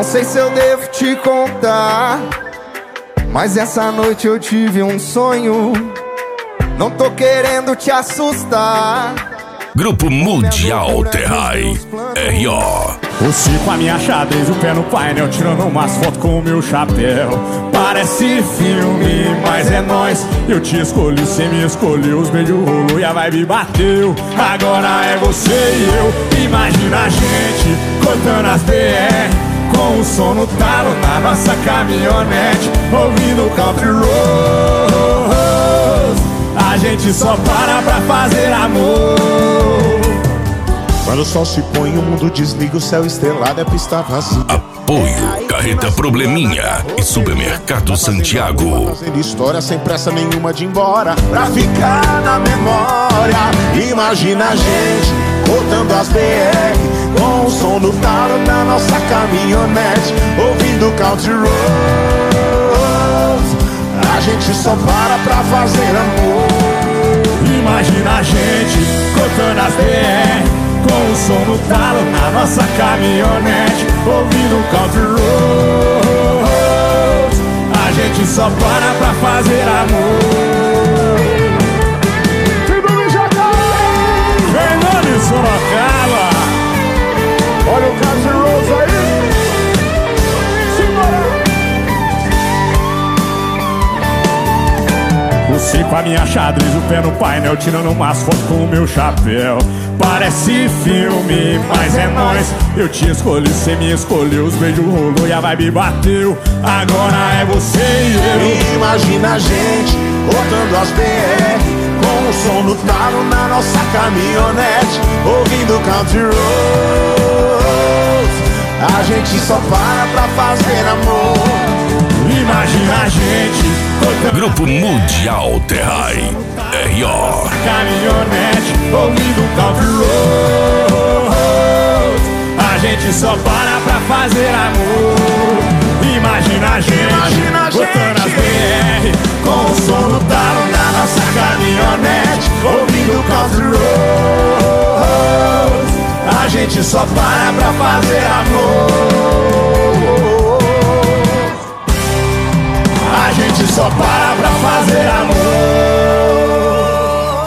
sei se eu devo te contar, mas essa noite eu tive um sonho. Não tô querendo te assustar. Grupo Mundial Terrai R.O. Você com a minha xadrez, o pé no painel, tirando umas fotos com o meu chapéu. Parece filme, mas é nóis. Eu te escolhi, cê me escolheu. Os beijos rolou e a vibe bateu. Agora é você e eu. Imagina a gente cortando as BR, com o som no talo na nossa caminhonete, ouvindo country roads. A gente só para pra fazer amor. Quando o sol se põe, o mundo desliga, o céu estrelado, é pista vazia. Apoio Carreta Probleminha e Supermercado Santiago. Fazendo história sem pressa nenhuma de ir embora, pra ficar na memória. Imagina a gente cortando as BR, com o som do talo na nossa caminhonete, ouvindo country roads. A gente só para pra fazer amor. Imagina a gente cortando as BR, com o som no talo na nossa caminhonete, ouvindo country roads. A gente só para pra fazer amor. Fernando e Sorocaba, Olha o country roads aí. você com a minha xadrez, o pé no painel, tirando umas fotos com o meu chapéu. Parece filme, mas é nóis. Eu te escolhi, cê me escolheu. Os beijos rolou e a vibe bateu. Agora é você e eu. Imagina a gente cortando as BR, com o som no talo na nossa caminhonete, ouvindo country roads. A gente só para pra fazer amor. Imagina a gente cortando Grupo Mundial Terrai R.O. caminhonete, ouvindo country roads. A gente só para pra fazer amor. Imagina a gente cortando as BR, com o som no talo na nossa caminhonete, ouvindo country roads. A gente só para pra fazer amor. A gente só para pra fazer amor.